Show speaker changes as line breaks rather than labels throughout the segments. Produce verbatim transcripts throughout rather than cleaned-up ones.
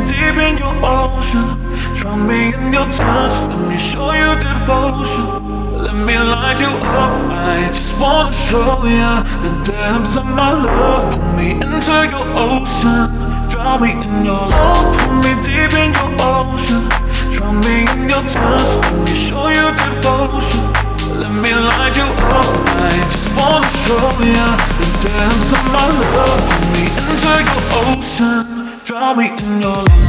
deep in your ocean. Drown me in your touch. Let me show you devotion. Let me light you up. I just wanna show you the depths of my love. Pull me into your ocean. Drown me in your love. Pull me deep in your ocean. Drown me in your touch. Let me show you devotion. Let me light you up. I just wanna show you the depths of my love. Pull me into your ocean. Drown me in your love.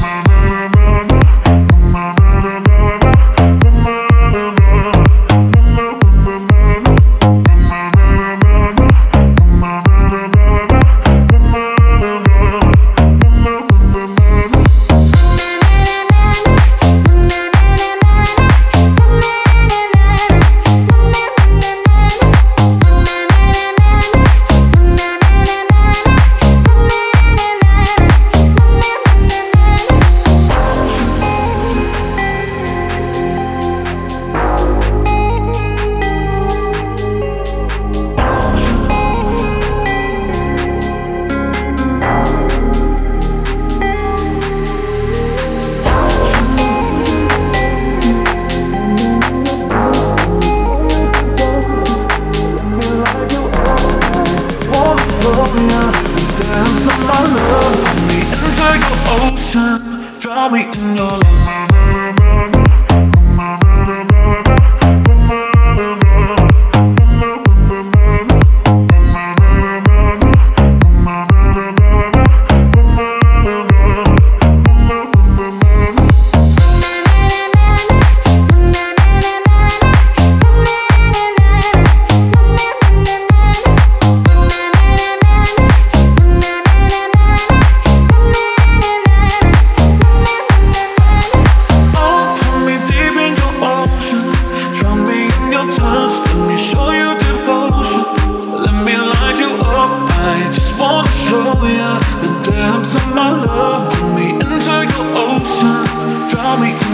Drown me in your love. The depths of my love, pull me into your ocean. Drown me